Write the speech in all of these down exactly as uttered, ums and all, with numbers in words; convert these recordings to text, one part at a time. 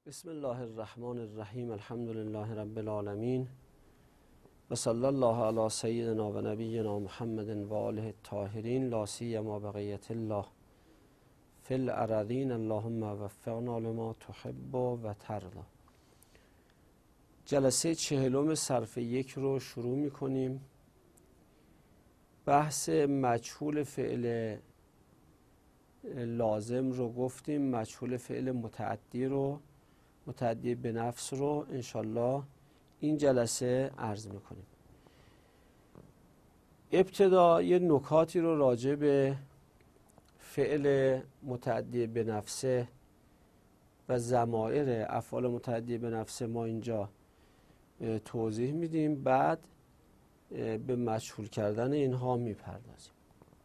بسم الله الرحمن الرحیم. الحمد لله رب العالمین و صلی الله علی سیدنا و نبینا محمد و آله الطاهرین لا سیما بقیة الله فی الارضین. اللهم وفقنا لما تحب و ترضی. جلسه چهلم صرف یک رو شروع می کنیم. بحث مجهول فعل لازم رو گفتیم، مجهول فعل متعدی رو متعدی به نفس رو انشالله این جلسه عرض میکنیم. ابتدا یه نکاتی رو راجع به فعل متعدی به نفسه و ضمائر افعال متعدی به نفسه ما اینجا توضیح میدیم، بعد به مجهول کردن اینها میپردازیم.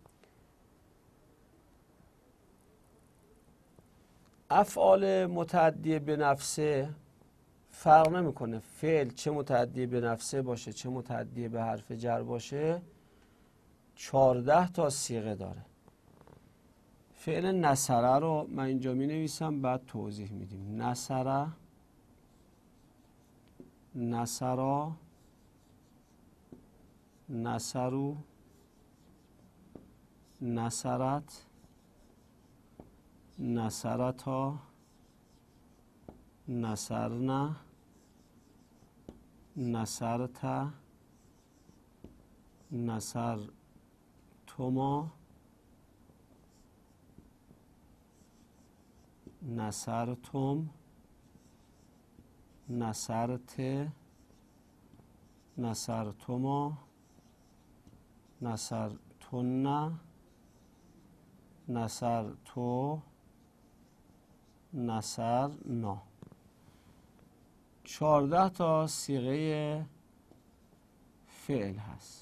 افعال متعدی به نفسه فرق نمیکنه فعل چه متعدی به نفسه باشه چه متعدی به حرف جر باشه، چهارده تا صیغه داره. فعل نصره رو من اینجا می نویسم بعد توضیح میدیم. نصره، نصرا، نصرو، نصرت، نصرتا، نصرنا، نصرتا، نصرتما، نصرتم، نصرت، نصرتما، نصرتن، نصرتو، نصرنا. چهارده تا صیغه فعل هست.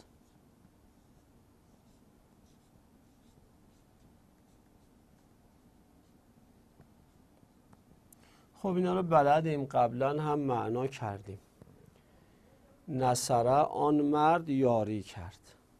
خب اینا رو بلدیم، قبلا هم معنا کردیم. نصره آن مرد یاری کرد،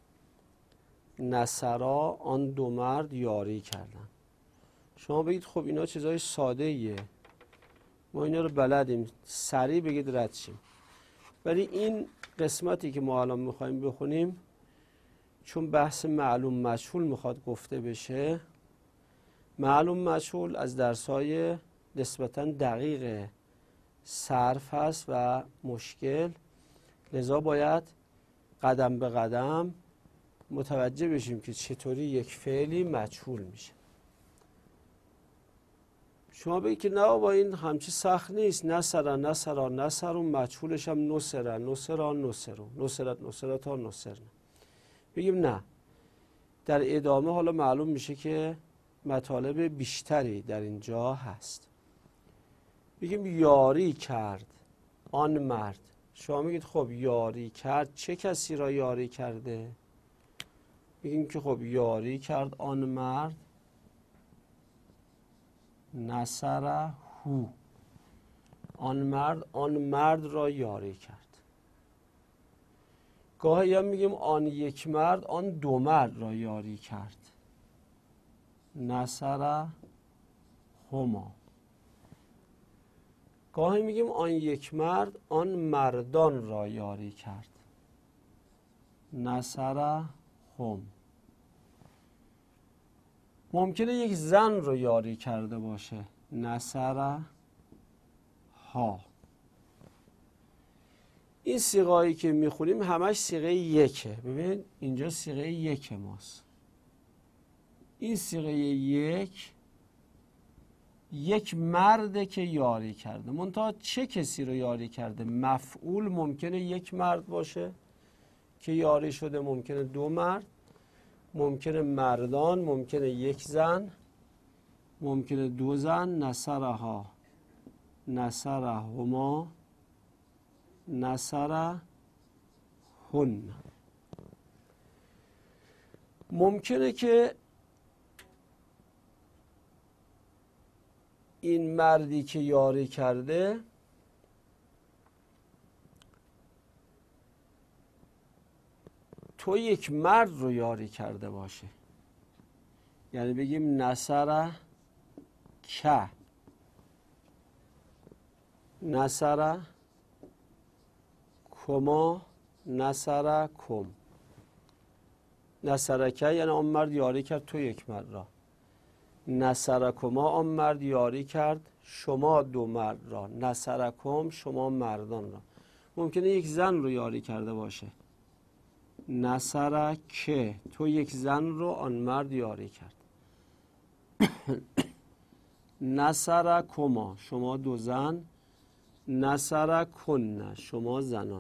نصرا آن دو مرد یاری کردن. شما بگید خب اینا چیزای ساده ایه، ما اینا رو بلدیم، سریع بگید رد شیم. ولی این قسمتی که ما الان میخوایم بخونیم چون بحث معلوم مجهول میخواد گفته بشه، معلوم مجهول از درسای نسبتاً دقیق صرف هست و مشکل، لذا باید قدم به قدم متوجه بشیم که چطوری یک فعلی مجهول میشه. شما بگید که نه با این همچی سخت نیست، نصرا نصرا نصرون، مجهولش هم نصرا نصرا نصرون، نصرت نصرتا نصرن. بگیم نه، در ادامه حالا معلوم میشه که مطالب بیشتری در اینجا هست. بگیم یاری کرد آن مرد. شما میگید خب یاری کرد چه کسی را یاری کرده؟ بگیم که خب یاری کرد آن مرد نصره هو، آن مرد آن مرد را یاری کرد. گاهی هم میگیم آن یک مرد آن دو مرد را یاری کرد، نصره هما. گاهی میگیم آن یک مرد آن مردان را یاری کرد، نصره هم. ممکنه یک زن رو یاری کرده باشه، نصره ها. این صیغه‌ای که میخونیم همش صیغه یکه. ببین اینجا صیغه یک ماست. این صیغه یک یک مرده که یاری کرده. منتها چه کسی رو یاری کرده؟ مفعول ممکنه یک مرد باشه که یاری شده، ممکنه دو مرد، ممکنه مردان، ممکنه یک زن، ممکنه دو زن. نصرها، نصرهما، نصرهن. ممکنه که این مردی که یاری کرده تو یک مرد رو یاری کرده باشه، یعنی بگیم نصره که نصر کما نصر کم. نصرکه یعنی آن مرد یاری کرد تو یک مرد را. نصرکما آن مرد یاری کرد شما دو مرد را. نصرکم شما مردان را. ممکنه یک زن رو یاری کرده باشه. نصرکه تو یک زن رو آن مرد یاری کرد. نصرکما شما دو زن. نصرکن شما زنان.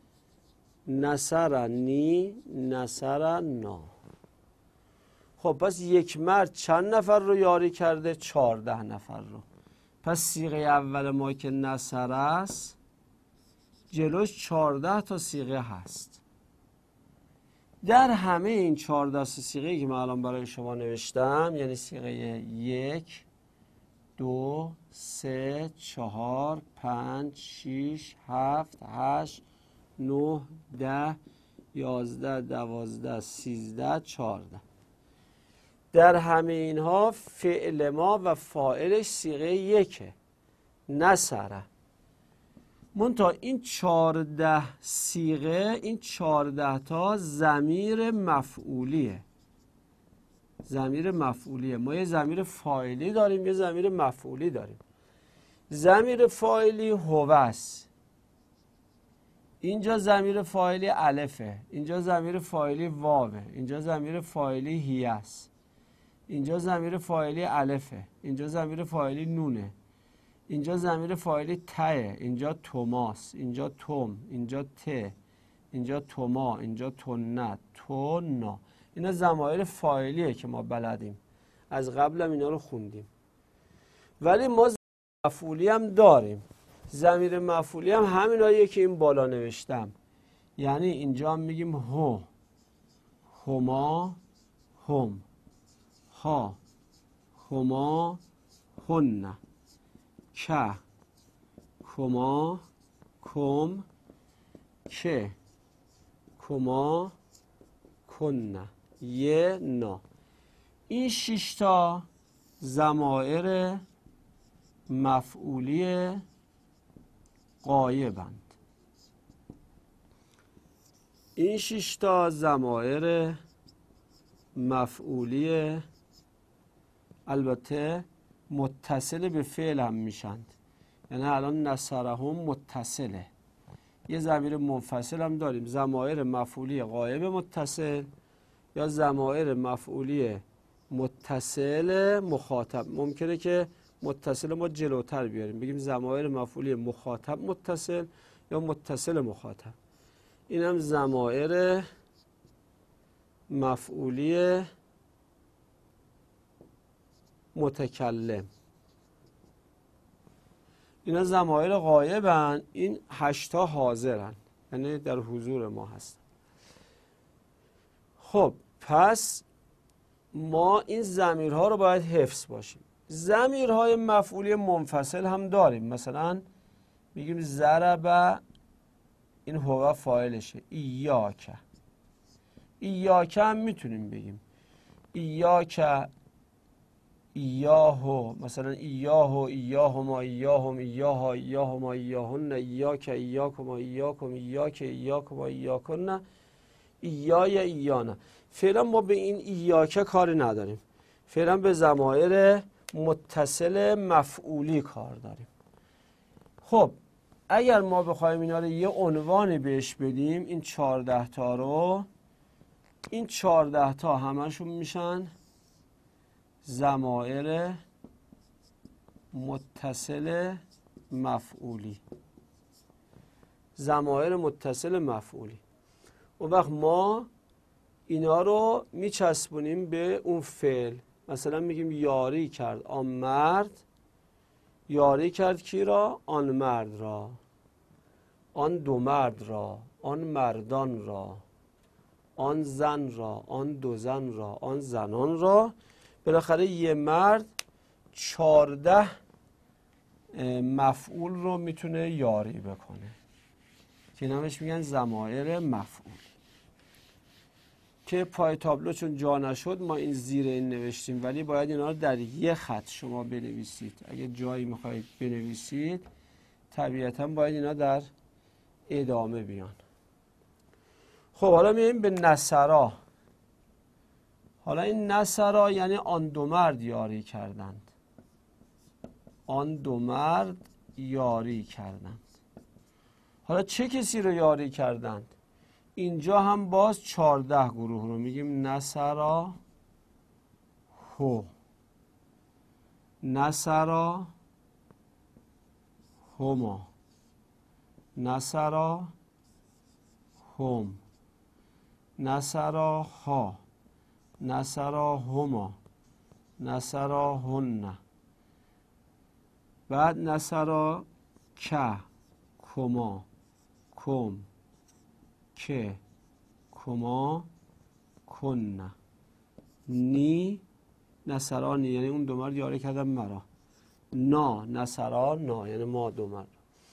نصرنی نصرنا. خب پس یک مرد چند نفر رو یاری کرده؟ چهارده نفر رو. پس صیغه اول ما که نصر است جلوش چهارده تا صیغه هست. در همه این چهارده صیغه که من الان برای شما نوشتم، یعنی صیغه یک، دو، سه، چهار، پنج، شیش، هفت، هشت، نه، ده، یازده، دوازده، سیزده، چهارده. در همه اینها فعل ما و فاعلش صیغه یکه، نصره. منتها این چهارده صیغه، این چهارده تا ضمیر مفعولیه. ضمیر مفعولیه. ما یه ضمیر فاعلی داریم، یه ضمیر مفعولی داریم. ضمیر فاعلی هو است. اینجا ضمیر فاعلی الفه، اینجا ضمیر فاعلی واوه، اینجا ضمیر فاعلی هی است، اینجا ضمیر فاعلی الفه، اینجا ضمیر فاعلی نونه، اینجا ضمیر فاعلی ته، اینجا توماس، اینجا توم، اینجا ته، اینجا توما، اینجا تونه، تونا. اینا ضمایر فاعلیه که ما بلدیم، از قبلم اینا رو خوندیم. ولی ما ضمیر مفعولی هم داریم. ضمیر مفعولی هم همیناییه که این بالا نوشتم. یعنی اینجا هم میگیم هو، هما، هم، ها، هما، هن، که، کما، کم، که، کما، کن، یه، نا. این شیشتا ضمایر مفعولی غایبند. این شیشتا ضمایر مفعولی البته متصل به فعل هم میشند. یعنی الان نصرهم متصله. یه ضمیر منفصل هم داریم، ضمایر مفعولی غایب متصل یا ضمایر مفعولی متصل مخاطب. ممکنه که متصل ما جلوتر بیاریم، بگیم ضمایر مفعولی مخاطب متصل یا متصل مخاطب. این هم ضمایر مفعولی متکلم. اینا ضمایر غایبن. این هشتا حاضرن، یعنی در حضور ما هستن. خب پس ما این ضمیرها رو باید حفظ باشیم. ضمیرهای مفعولی منفصل هم داریم. مثلا میگیم ضرب، این هو فاعلشه، ایاک. ایاک هم میتونیم بگیم ایاک، ایاهو، مثلا ایاهو، ایاهما، ایاهم، ایاها، ایاهما، ایاهن، ایاک، ایاکما، ایاکم، ایاک، ایاکما، ایاکن، ایای، ایانا. فعلا ما به این ایاک کاری نداریم. فعلا به ضمایر متصل مفعولی کار داریم. خب اگر ما بخوایم اینا رو یه عنوانی بهش بدیم، این چهارده تا رو، این چهارده تا همشون میشن ضمایر متصل مفعولی. ضمایر متصل مفعولی. اون وقت ما اینا رو میچسبونیم به اون فعل. مثلا میگیم یاری کرد آن مرد. یاری کرد کی را؟ آن مرد را. آن دو مرد را. آن مردان را. آن زن را. آن دو زن را. آن زنان را. بالاخره یه مرد چارده مفعول رو میتونه یاری بکنه که نامش میگن ضمایر مفعول. که پای تابلو چون جا نشد ما این زیر این نوشتیم، ولی باید اینا رو در یه خط شما بنویسید. اگه جایی میخواید بنویسید طبیعتا باید اینا در ادامه بیان. خب حالا میایم به نصرا. حالا این نصرا یعنی آن دو مرد یاری کردند. آن دو مرد یاری کردند. حالا چه کسی رو یاری کردند؟ اینجا هم باز چهارده گروه رو میگیم نصرا هو، نصرا هما، نصرا هم، نصرا ها، نصرا هما، نصرا هن، بعد نصرا که، کما، کم، که، کما، کن، نی، نصرانی یعنی اون دو مرد یاری کردن مرا، نا، نصرا نا یعنی ما دو مرد.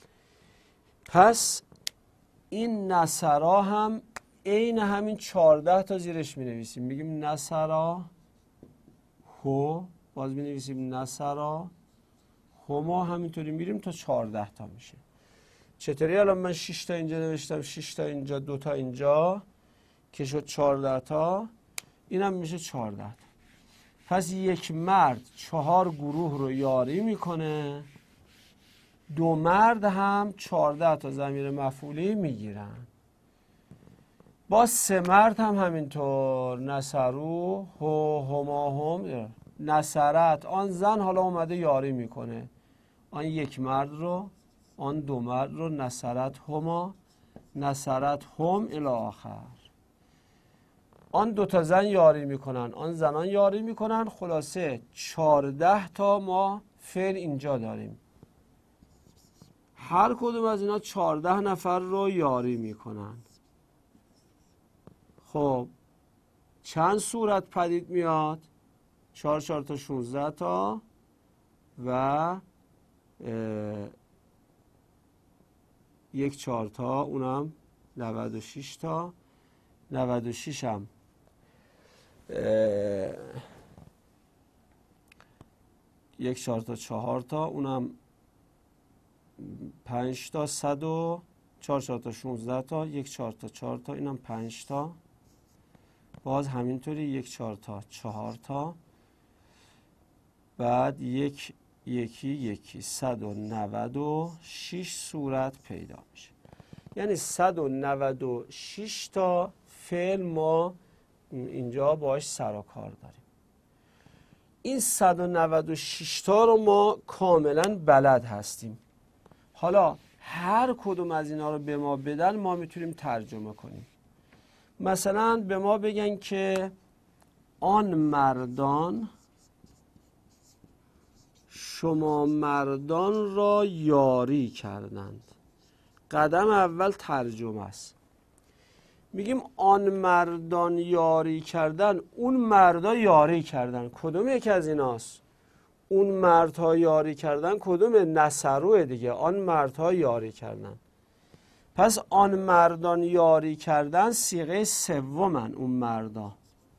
پس این نصرا هم عین همین چهارده تا زیرش می نویسیم، میگیم نصرا هو، باز می نویسیم نصرا هما، همینطوری میریم تا چهارده تا میشه. چطوری الان من شش تا اینجا نوشتم، شش تا اینجا، دو تا اینجا که شد چهارده تا، اینم میشه چهارده تا. پس یک مرد چهار گروه رو یاری میکنه، دو مرد هم چهارده تا ضمیر مفعولی میگیرن. با سه مرد هم همینطور، نصرو هو هما هم، نصرت آن زن حالا اومده یاری میکنه آن یک مرد رو، آن دو مرد رو، نصرت هما، نصرت هم الی آخر. آن دو تا زن یاری میکنن، آن زنان یاری میکنن. خلاصه چهارده تا ما فعل اینجا داریم. هر کدوم از اینا چهارده نفر رو یاری میکنن. خب چند صورت پدید میاد؟ چهار چهار تا شونزده تا و یک چهار تا، اونم نود و شش تا. نود و شش هم یک چهار تا چهار تا، اونم پنج تا، صد و چهار چهار تا شونزده تا، یک چهار تا چهار تا، اینم پنج تا، باز همینطوری یک چهار تا چهار تا، بعد یک یکی یکی صد و نود و شش صورت پیدا میشه. یعنی صد و نود و شش تا فعل ما اینجا باش سر و کار داریم. این صد و نود و شش تا رو ما کاملا بلد هستیم. حالا هر کدوم از اینا رو به ما بدن ما میتونیم ترجمه کنیم. مثلا به ما بگن که آن مردان شما مردان را یاری کردند. قدم اول ترجمه است. میگیم آن مردان یاری کردن، اون مردا یاری کردن. کدوم یکی از ایناست؟ اون مردها یاری کردن کدوم؟ نصروه دیگه. آن مردها یاری کردن. پس آن مردان یاری کردن صیغه سومن. اون مردا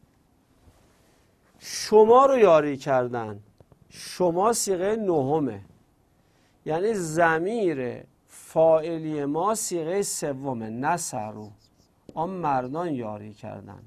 شما رو یاری کردن، شما صیغه نهمه. یعنی ضمیر فاعلی ما صیغه سومه، نصرو. آن مردان یاری کردند.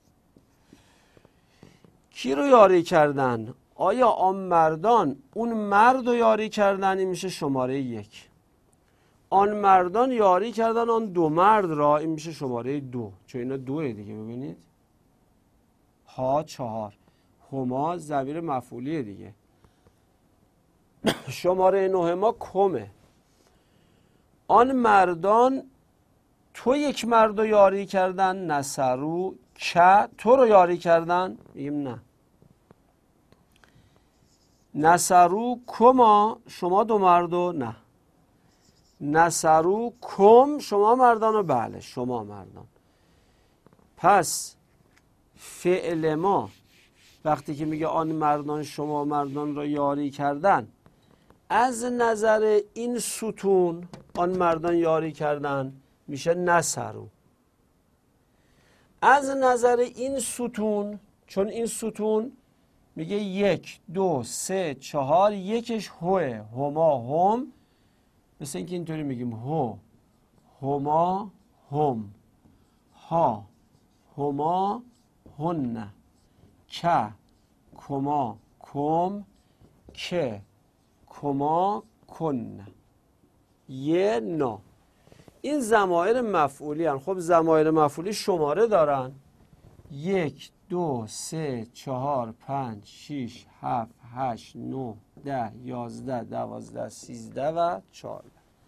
کی رو یاری کردن؟ آیا آن مردان اون مرد رو یاری کردن؟ این میشه شماره یک. آن مردان یاری کردن آن دو مرد را، این میشه شماره دو. چون اینا دوه دیگه، ببینید ها چهار، هما ضمیر مفعولیه دیگه. شماره نه ما کمه. آن مردان تو یک مرد رو یاری کردن، نصرو. که تو رو یاری کردن، میگیم نه. نصرو کما شما دو مردو، نه. نصرو کم شما مردانو، بله شما مردان. پس فعل ما وقتی که میگه آن مردان شما مردان را یاری کردن، از نظر این ستون آن مردان یاری کردن میشه نصرو. از نظر این ستون، چون این ستون میگه یک دو سه چهار، یکش هوه، هما هم، مثل اینکه اینطوری میگیم هو، هما، هم، ها، هما، هن، که، کما، کم، که، کما، کن، یه، نا. این ضمایر مفعولی هن. خب ضمایر مفعولی شماره دارن. یک، دو، سه، چهار، پنج، شیش، هفت، هشت، نه، ده، یازده، دوازده، سیزده و چهارده.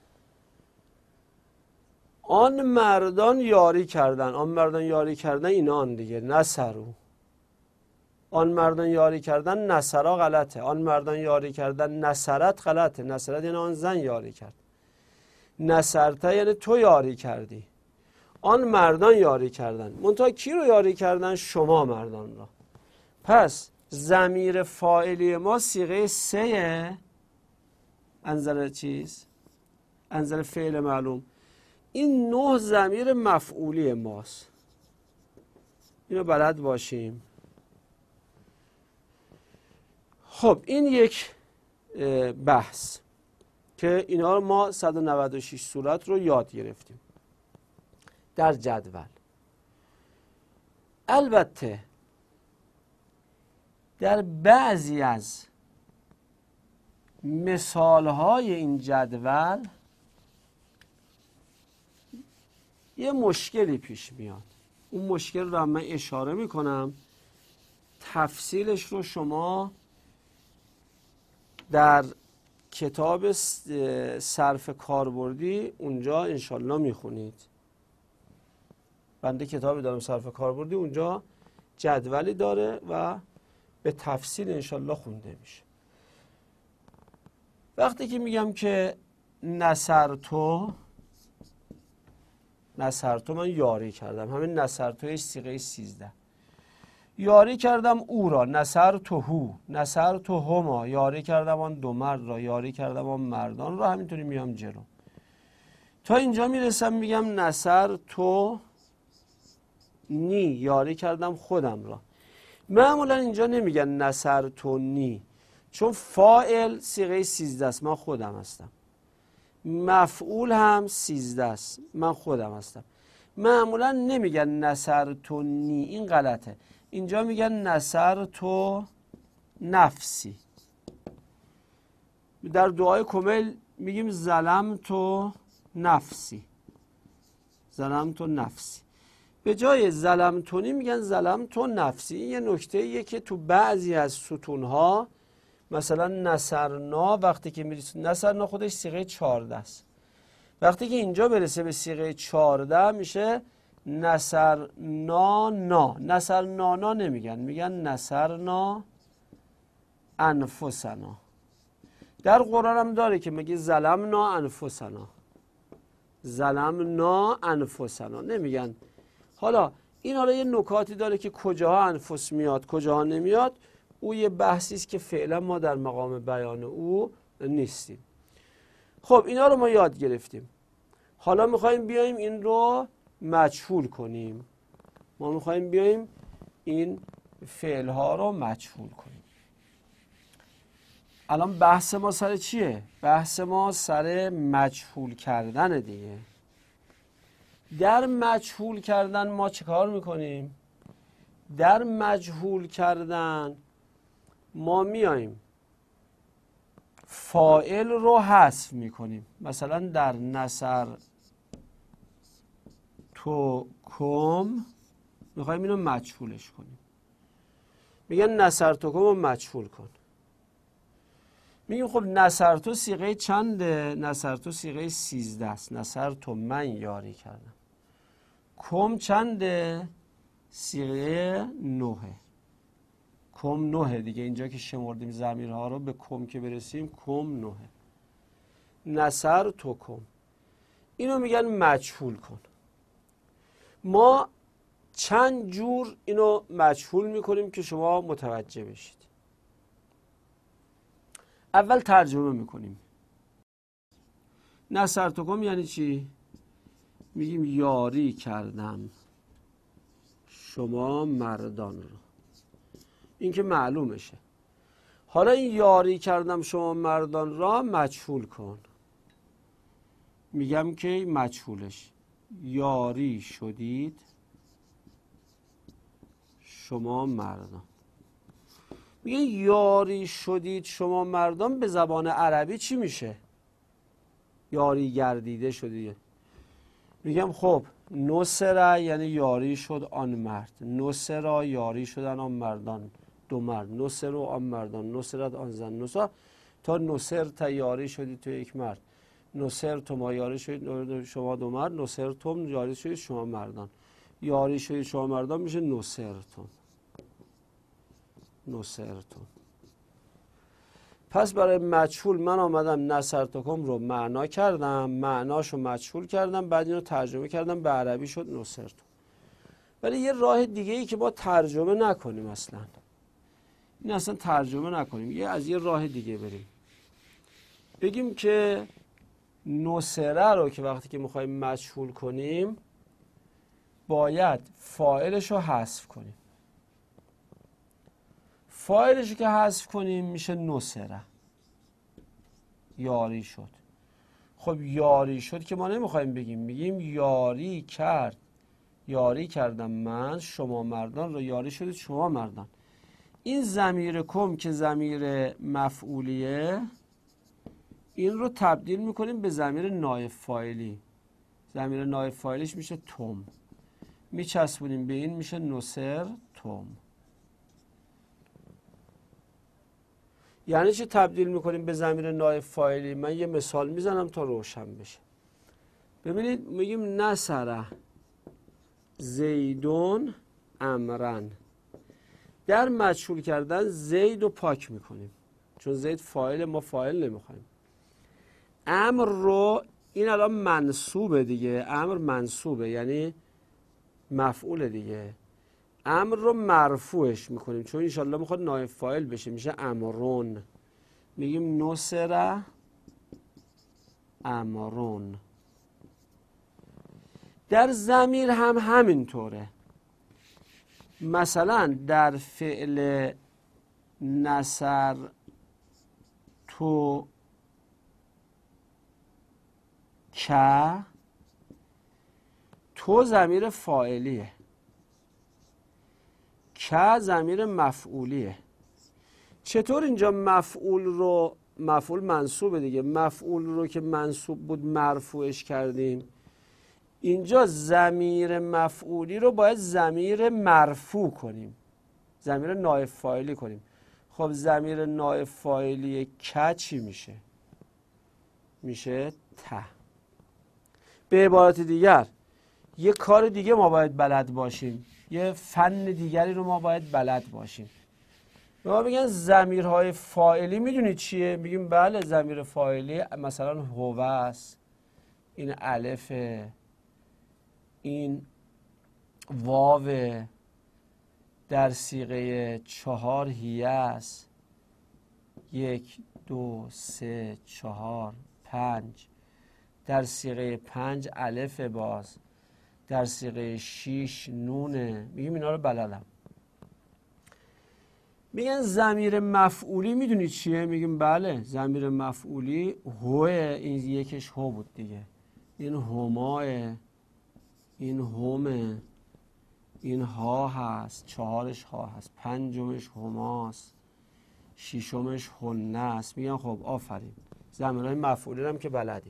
آن مردان یاری کردن. آن مردان یاری کردن اینا آن دیگه نصرو. آن مردان یاری کردن نصرا غلطه. آن مردان یاری کردن نصرت غلطه. نصرت یعنی آن زن یاری کرد. نصرته یعنی تو یاری کردی. آن مردان یاری کردن. منتها کی رو یاری کردن؟ شما مردان را. پس ضمیر فاعلی ما صیغه سه انزل چیز؟ انزل فعل معلوم. این نه ضمیر مفعولی ماست. اینو بلد باشیم. خب این یک بحث که اینا رو ما صد و نود و شش صورت رو یاد گرفتیم در جدول. البته در بعضی از مثالهای این جدول یه مشکلی پیش میاد. اون مشکل رو من اشاره میکنم، تفصیلش رو شما در کتاب صرف کاربردی اونجا انشالله میخونید. بنده کتابی دارم صرف کاربردی، اونجا جدولی داره و به تفصیل انشالله خونده میشه. وقتی که میگم که نصرتو، نصرتو من یاری کردم، همین نصرتوی صیغه سیزده. یاری کردم او را، نصرتهو، نصرتهما، یاری کردم آن دو مرد را، یاری کردم آن مردان را. همینطوری میام جلو تا اینجا میرسم میگم نصرتو نی، یاری کردم خودم را. معمولا اینجا نمیگن نصرتنی، چون فاعل صیغه سیزده است، من خودم هستم. مفعول هم سیزده است، من خودم هستم. معمولا نمیگن نصرتنی، این غلطه. اینجا میگن نصرتو نفسی. در دعای کمیل میگیم ظلمتو نفسی، ظلمتو نفسی. به جای ظلمتونی میگن ظلمتو نفسی. این یه نکته ایه که تو بعضی از ستونها، مثلا نصرنا، وقتی که میرسه نصرنا خودش صیغه چهارده است، وقتی که اینجا برسه به صیغه چهارده میشه نصرنا نا. نصرنا نمیگن، میگن نصرنا انفسنا. در قرآن هم داره که میگه ظلمنا انفسنا، ظلمنا انفسنا نمیگن. حالا این حالا یه نکاتی داره که کجاها انفس میاد کجاها نمیاد، او یه بحثی است که فعلا ما در مقام بیان او نیستیم. خب اینا رو ما یاد گرفتیم. حالا میخوایم بیایم این رو مجهول کنیم. ما میخوایم بیایم این فعل ها رو مجهول کنیم. الان بحث ما سر چیه؟ بحث ما سر مجهول کردن دیگه. در مجهول کردن ما چه کار میکنیم؟ در مجهول کردن ما میاییم فاعل رو حذف میکنیم. مثلا در نصر تو کم میخوایم اینو مجهولش کنیم. میگن نصر تو کم رو مجهول کن. میگیم خب نصر تو صیغه چنده؟ نصر تو صیغه سیزده است. نصر تو من یاری کردم. کم چنده؟ صیغه نهه. کم نهه دیگه. اینجا که شمردیم ضمیرها رو به کم که برسیم کم نهه. نصر تو کم، اینو میگن مجهول کن. ما چند جور اینو مجهول میکنیم که شما متوجه بشید. اول ترجمه میکنیم. نصر تو کم یعنی چی؟ میگیم یاری کردم شما مردان رو. این که معلومشه. حالا این یاری کردم شما مردان را مجهول کن. میگم که مجهولش یاری شدید شما مردان. میگه یاری شدید شما مردان به زبان عربی چی میشه؟ یاری گردیده شدید. میگم خب نصره یعنی یاری شد آن مرد، نصره یاری شدن آن مردان، دو مرد، نصر و آن مردان، نصرت آن زن، نصر تا نصر تا یاری شدید تو یک مرد، نصر تو ما یاری شدید شما دو مرد، نصر توم یاری شدید شما مردان، یاری شدید شما مردان میشه نصرتون، نصرتون. پس برای مجهول من آمدم نصرتکم رو معنا کردم، معناشو مجهول کردم، بعد اینو ترجمه کردم به عربی شد نصرتون. ولی یه راه دیگه ای که با ترجمه نکنیم، اصلا این اصلا ترجمه نکنیم، یه از یه راه دیگه بریم، بگیم که نصره رو که وقتی که میخوایم مجهول کنیم باید فاعلش رو حذف کنیم. فاعلش رو که حذف کنیم میشه نصره، یاری شد. خب یاری شد که ما نمیخوایم بگیم، میگیم یاری کرد، یاری کردم من شما مردان رو، یاری شدید شما مردان. این ضمیر کم که ضمیر مفعولیه این رو تبدیل میکنیم به ضمیر نائب فاعلی، ضمیر نائب فاعلیش میشه تم، میچسبونیم به این میشه نصر تم. یعنی چه تبدیل میکنیم به ضمیر نائب فاعلی؟ من یه مثال میزنم تا روشن بشه. ببینید میگیم نصره زیدون امرن، در مجهول کردن زید رو پاک میکنیم چون زید فاعل، ما فاعل نمیخوایم. امر رو این الان منصوبه دیگه، امر منصوبه یعنی مفعول دیگه، امر رو مرفوعش میکنیم چون انشالله میخواد نائب فاعل بشه، میشه امرون. میگیم نصره امرون. در ضمیر هم همینطوره. مثلا در فعل نصر تو که، تو ضمیر فاعلیه، که ضمیر مفعولیه. چطور اینجا مفعول رو، مفعول منصوبه دیگه، مفعول رو که منصوب بود مرفوعش کردیم، اینجا ضمیر مفعولی رو باید ضمیر مرفوع کنیم، ضمیر نائب فاعلی کنیم. خب ضمیر نائب فاعلی که چی میشه؟ میشه ته. به عبارت دیگر یه کار دیگه ما باید بلد باشیم، یه فن دیگری رو ما باید بلد باشیم. ما میگن ضمیرهای فاعلی میدونید چیه؟ میگیم بله ضمیر فاعلی مثلا هو است، این الفه، این واو، در صیغه چهار هیه است، یک دو سه چهار پنج، در صیغه پنج الف، باز در صیغه شیش نونه. میگیم اینا رو بلدم. میگن ضمیر مفعولی میدونید چیه؟ میگیم بله ضمیر مفعولی هوه، این یکش هو بود دیگه، این هماه، این همه، این ها هست، چهارش ها هست، پنجمش هماست، ششمش هنه است. میگن خب آفرین، ضمیرهای مفعولی هم که بلدی.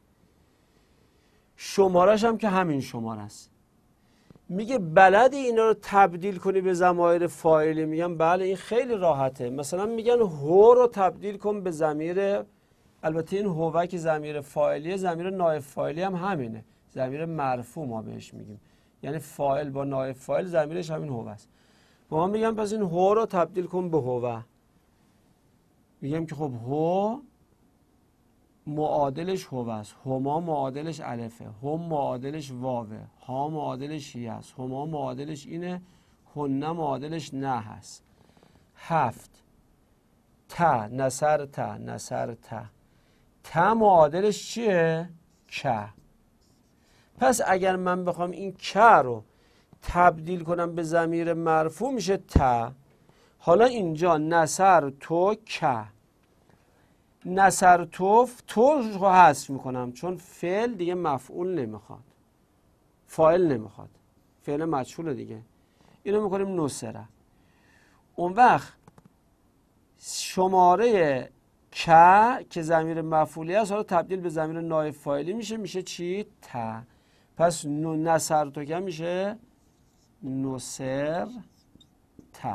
شمارش هم که همین شماره است. میگه بلدی اینا رو تبدیل کنی به ضمایر فاعلی؟ میگن بله این خیلی راحته. مثلا میگن هو رو تبدیل کن به ضمیر، البته این هو که ضمیر فاعلیه، ضمیر نائب فاعلی هم همینه، ضمیر مرفوع ما بهش میگیم، یعنی فاعل با نائب فاعل ضمیرش همین هو است. ما میگم پس این هو رو تبدیل کن به هو. میگم که خب هو معادلش هو است، هما معادلش الفه، هم معادلش واوه، ها معادلش هی است، هما معادلش اینه، هنه معادلش نه هست. هفت تا نصر تا نصر تا، تا معادلش چیه؟ که. پس اگر من بخوام این که رو تبدیل کنم به ضمیر مرفوع میشه تا. حالا اینجا نصر تو که، نصر توف تو رو حذف میکنم چون فعل دیگه مفعول نمیخواد، فاعل نمیخواد، فعل مجهول دیگه. اینو میکنیم نصره. اون وقت شماره که که ضمیر مفعولی است حالا تبدیل به ضمیر نایب فاعلی میشه، میشه چی؟ ت. پس نصر تو که میشه نصر ت.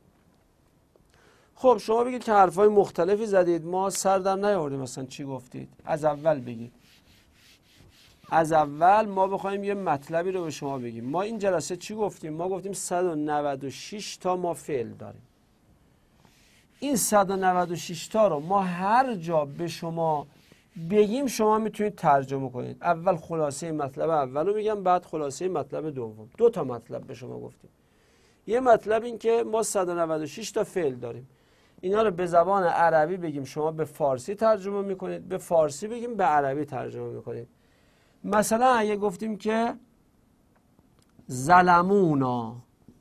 خب شما بگید که حرفای مختلفی زدید، ما سر در نیاوردیم مثلا چی گفتید. از اول بگید. از اول ما بخوایم یه مطلبی رو به شما بگیم. ما این جلسه چی گفتیم؟ ما گفتیم صد و نود و شش تا ما فعل داریم. این صد و نود و شش تا رو ما هر جا به شما بگیم شما میتونید ترجمه کنید. اول خلاصه مطلب اول رو میگم، بعد خلاصه مطلب دوم. دو تا مطلب به شما گفتیم. یه مطلب این که ما صد و نود و شش تا فعل داریم. اینا رو به زبان عربی بگیم شما به فارسی ترجمه میکنید، به فارسی بگیم به عربی ترجمه میکنید. مثلا اگه گفتیم که ظلمونا،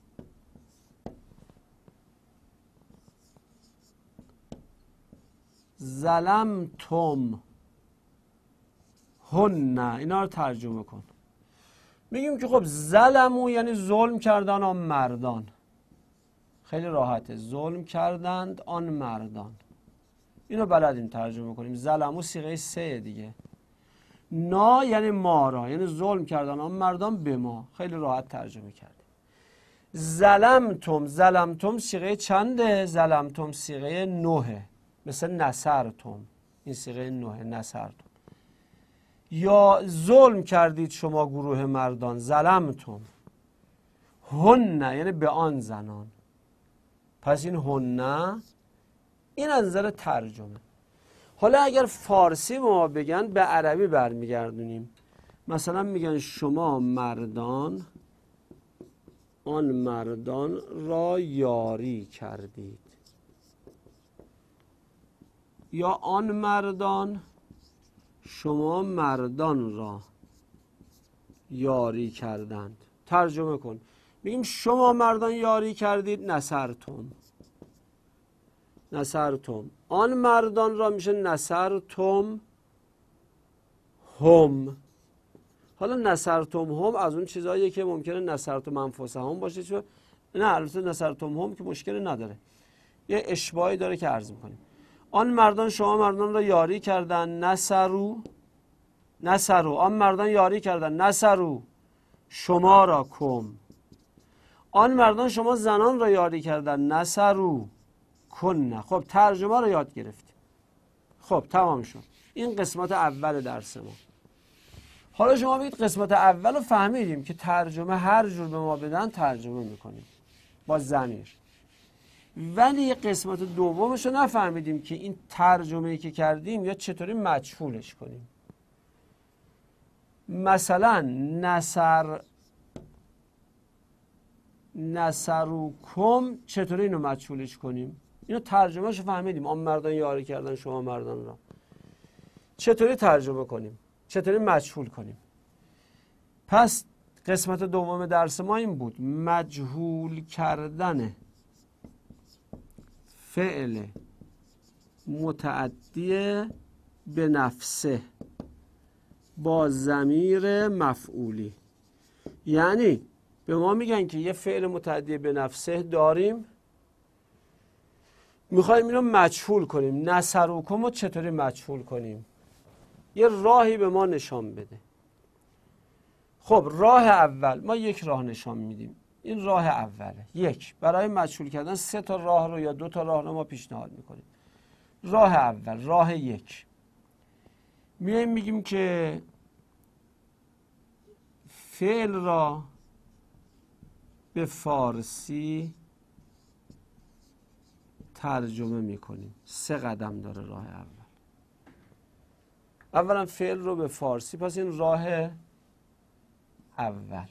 ظلمتم هن، اینا رو ترجمه کن. میگیم که خب ظلمو یعنی ظلم کردن آن مردان. خیلی راحته، ظلم کردند آن مردان. اینو بلدیم ترجمه کنیم. ظلمو صیغه سه دیگه. نا یعنی ما را، یعنی ظلم کردن آن مردان به ما. خیلی راحت ترجمه کردیم. ظلمتم، ظلمتم صیغه چنده؟ ظلمتم صیغه نهه، مثل نصرتم، این صیغه نهه، نصرتم. یا ظلم کردید شما گروه مردان، ظلمتم. هن یعنی به آن زنان. پس این هن این از نظر ترجمه. حالا اگر فارسی ما بگن به عربی برمیگردونیم. مثلا میگن شما مردان آن مردان را یاری کردید، یا آن مردان شما مردان را یاری کردند. ترجمه کن. میگیم شما مردان یاری کردید، نصرتم، نصرتم. آن مردان را میشه نصرتم هم. حالا نصرتم هم از اون چیزاییه که ممکنه نصرتم انفسهم باشه، چون نه البته نصرتم هم که مشکل نداره، یه اشباهی داره که عرض میکنیم. آن مردان شما مردان را یاری کردن، نصرو، نصرو. آن مردان یاری کردن، نصرو شما را کم. آن مردان شما زنان را یاری کردن، نصرو کن. خب ترجمه رو یاد گرفتیم. خب تمام شد. این قسمت اول درس ما. حالا شما بگید قسمت اول رو فهمیدیم که ترجمه هر جور به ما بدن ترجمه میکنیم با ضمیر، ولی قسمت دومش رو نفهمیدیم که این ترجمه‌ای که کردیم یا چطوری مجهولش کنیم. مثلا نصر نصروکم چطوری اینو مجهولش کنیم؟ اینو ترجمهش رو فهمیدیم، آن مردان یاری کردن شما مردان را. چطوری ترجمه کنیم؟ چطوری مجهول کنیم؟ پس قسمت دوم درس ما این بود، مجهول کردن فعل متعدی به نفسه با ضمیر مفعولی. یعنی به ما میگن که یه فعل متعدی به نفسه داریم، میخوایم اینو مجهول کنیم. نصروکم رو چطوری مجهول کنیم؟ یه راهی به ما نشان بده. خب راه اول، ما یک راه نشان میدیم. این راه اوله. یک، برای مجهول کردن سه تا راه رو یا دو تا راه رو ما پیشنهاد میکنیم. راه اول، راه یک، میایم میگیم که فعل را به فارسی ترجمه میکنیم. سه قدم داره راه اول. اولا فعل رو به فارسی، پس این راه اول.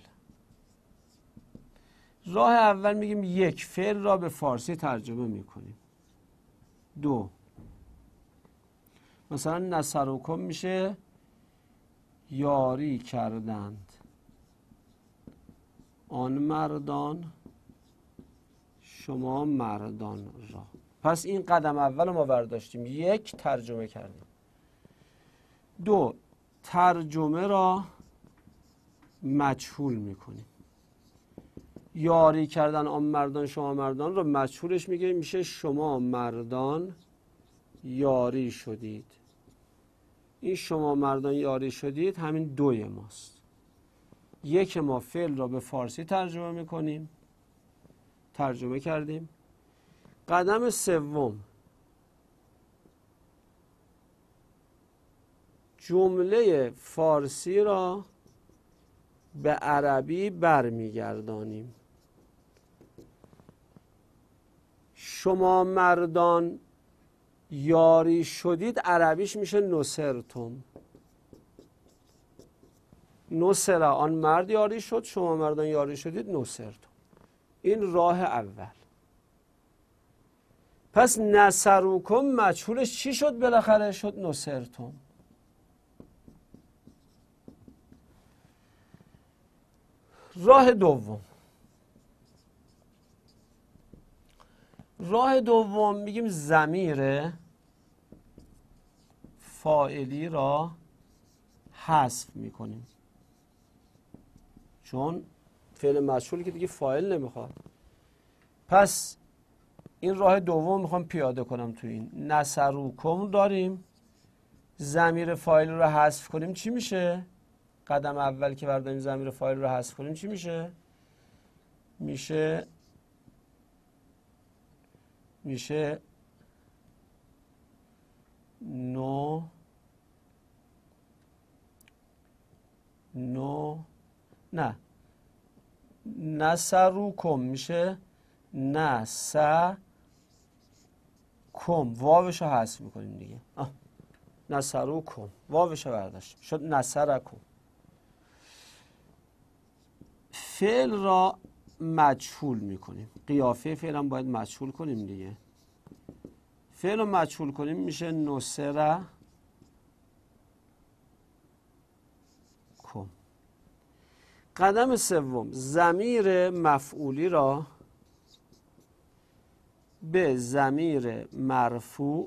راه اول میگیم یک، فعل را به فارسی ترجمه میکنیم. دو، مثلا نصروکم میشه یاری کردند آن مردان شما مردان را. پس این قدم اول ما برداشتیم، یک ترجمه کردیم. دو ترجمه را مجهول میکنیم. یاری کردن آن مردان شما مردان رو مجهولش میگه، میشه شما مردان یاری شدید. این شما مردان یاری شدید همین دوی ماست. یک ما فعل را به فارسی ترجمه میکنیم، ترجمه کردیم. قدم سوم جمله فارسی را به عربی برمیگردانیم. شما مردان یاری شدید عربیش میشه نصرتم. نصر آن مرد یاری شد، شما مردان یاری شدید نصرتم. این راه اول. پس نصروکم مجهولش چی شد بالاخره؟ شد نصرتم. راه دوم، راه دوم میگیم ضمیر فاعلی را حذف میکنیم، چون فعل مجهول که دیگه فاعل نمیخواد. پس این راه دوم میخوام پیاده کنم تو این نصروکم داریم، ضمیر فاعل رو حذف کنیم چی میشه؟ قدم اول که برداریم ضمیر فاعل رو حذف کنیم چی میشه؟ میشه میشه نو نو نه نصروکم میشه نسکم، واوش رو حذف میکنیم دیگه. آه. نصروکم واوش رو برداشت شد نصرکم. فعل را مجهول میکنیم، قیافه فعل هم باید مجهول کنیم دیگه. فعل رو مجهول کنیم میشه نصره کم. قدم سوم ضمیر مفعولی را به ضمیر مرفوع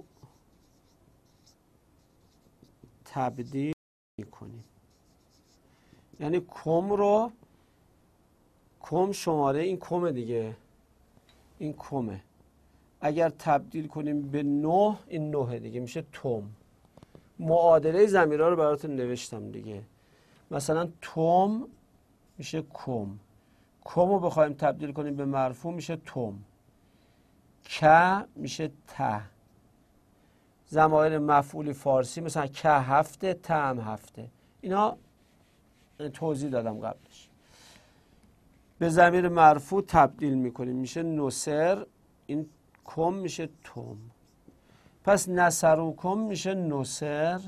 تبدیل میکنیم. یعنی کم رو، کم شماره این کمه دیگه، این کمه، اگر تبدیل کنیم به نه این نه دیگه میشه تم. معادله ضمیرها رو براتون نوشتم دیگه. مثلا تم میشه کم، کم رو بخوایم تبدیل کنیم به مرفوع میشه تم. که میشه ته. ضمایر مفعول فارسی مثلا که هفته، ته هم هفته. اینا توضیح دادم قبلش. به ضمیر مرفوع تبدیل میکنیم میشه نصر، این کم میشه تم. پس نصروکم میشه نصر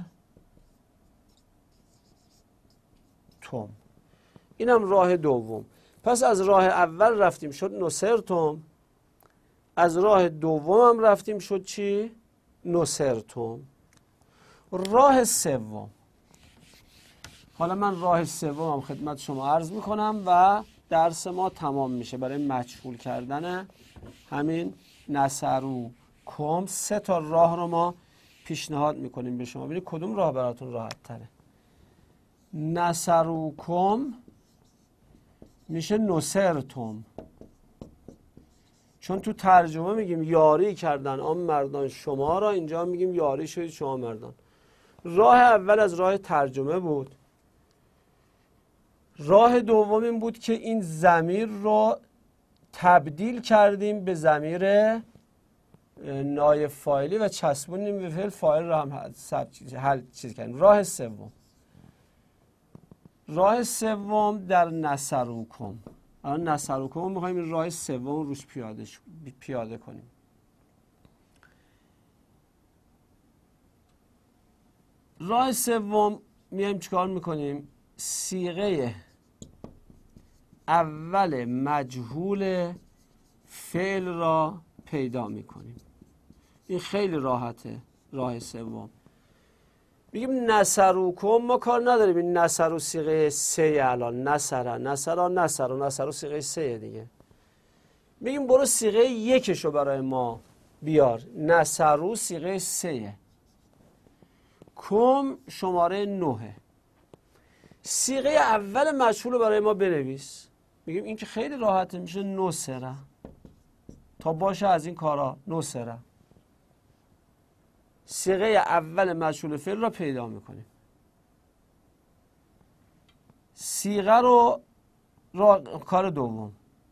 تم. اینم راه دوم. پس از راه اول رفتیم شد نصرتم، از راه دوم هم رفتیم شد چی؟ نصرتم. راه سوم، حالا من راه سومم خدمت شما عرض میکنم و درس ما تمام میشه برای مجهول کردن همین نصروکم. سه تا راه رو ما پیشنهاد میکنیم به شما، ببینید کدوم راه براتون راحت تره. نصروکم میشه نصرتم، چون تو ترجمه میگیم یاری کردن آن مردان شما را، اینجا میگیم یاری شدید شما مردان. راه اول از راه ترجمه بود. راه دوم این بود که این ضمیر رو تبدیل کردیم به ضمیر نایب فاعلی و چسبونیم به فعل، فاعل رو هم حل چیز کردیم. راه سوم، راه سوم در نصروکم. الان نصروکم رو می‌خوایم این راه سوم روش پیاده پیاده کنیم. راه سوم میایم چیکار میکنیم؟ صیغه اول مجهول فعل را پیدا میکنیم. این خیلی راحته. راه سوم میگیم نصروکم، ما کار نداریم این نصر و صیغه سه، الان نصره نصره نصر و نصر و صیغه سه دیگه. میگیم برو صیغه یکشو برای ما بیار. نصرو صیغه سه، کم شماره نهه. صیغه اول مجهول رو برای ما بنویس. میگیم این که خیلی راحته، میشه نصره. تا باشه از این کارا نصره. صیغه اول مجهول فعل را پیدا میکنیم. صیغه رو, رو کار دوم،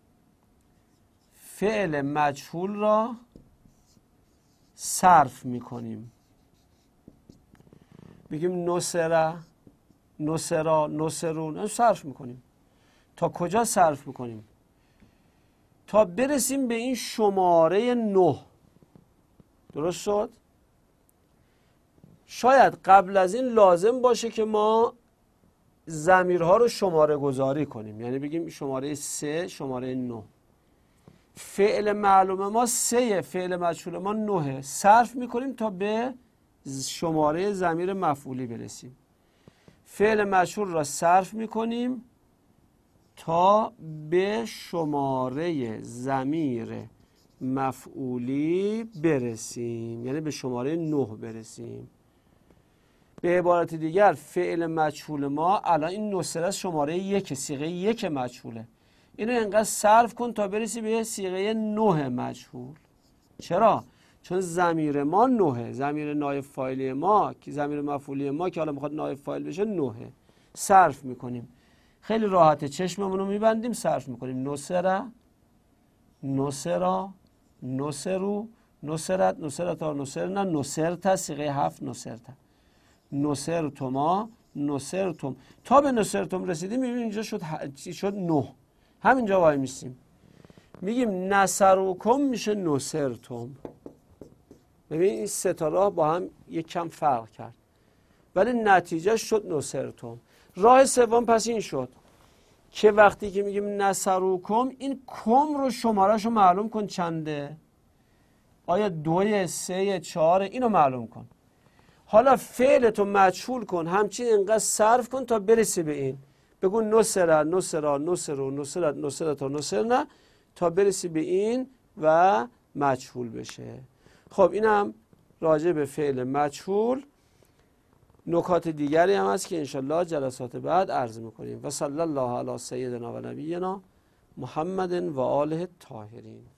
فعل مجهول را صرف میکنیم. بگیم نصره، نصرا، نصرون، صرف میکنیم. تا کجا صرف میکنیم؟ تا برسیم به این شماره نه. درست شد؟ شاید قبل از این لازم باشه که ما ضمیرها رو شماره گذاری کنیم، یعنی بگیم شماره سه، شماره نه. فعل معلوم ما سه، فعل مجهول ما نه. صرف میکنیم تا به شماره ضمیر مفعولی برسیم. فعل مجهول را صرف میکنیم تا به شماره ضمیر مفعولی برسیم، یعنی به شماره نه برسیم. به عبارت دیگر فعل مجهول ما الان این نصره شماره یک، صیغه یک مجهوله. اینو انقدر صرف کن تا برسی به صیغه نه مجهول. چرا؟ چون ضمیر ما نه، ضمیر نایب فاعلی ما که ضمیر مفعولی ما که حالا میخواد نایب فاعل بشه نه. صرف میکنیم. خیلی راحته، چشممون رو میبندیم، صرف میکنیم. نصره، نصرا، نصرو، نصرت، نصرتا، نصرنا، نصرتا، صیغه هفت نصرتا. نصرتما، نصرتم. تا به نصرتم رسیدیم میبینیم اینجا شد شد نه. همینجا وای میسیم. میگیم نصرکم میشه نصرتم. ببین این سه تا راه با هم یک کم فرق کرد، ولی نتیجه شد نصرتم. راه سوم پس این شد که وقتی که میگیم نصرکم، این کم رو شمارهش رو معلوم کن چنده. آیا دوی، سه، چهار؟ اینو معلوم کن. حالا فعلتو مجهول کن، همچین انقدر صرف کن تا برسی به این. بگو نصره، نصرا، نصرو، نصرت، نصرتا، نصرنا، تا برسی به این و مجهول بشه. خب اینم راجع به فعل مجهول. نکات دیگری هم هست که انشالله جلسات بعد عرض میکنیم. و صلی الله علی سیدنا و نبینا محمد و آله الطاهرین.